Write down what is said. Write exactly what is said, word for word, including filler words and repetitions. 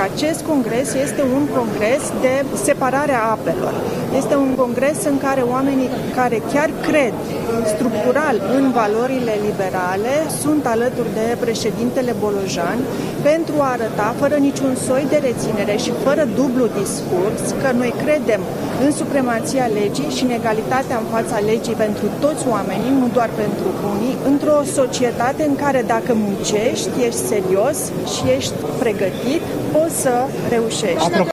că acest congres este un congres de separare a apelor. Este un congres în care oamenii care chiar cred structural în valorile liberale sunt alături de președintele Bolojan pentru a arăta, fără niciun soi de reținere și fără dublu discurs, că noi credem în supremația legii și în egalitatea în fața legii pentru toți oamenii, nu doar pentru unii, într-o societate în care dacă muncești, ești serios și ești pregătit, poți să reușești.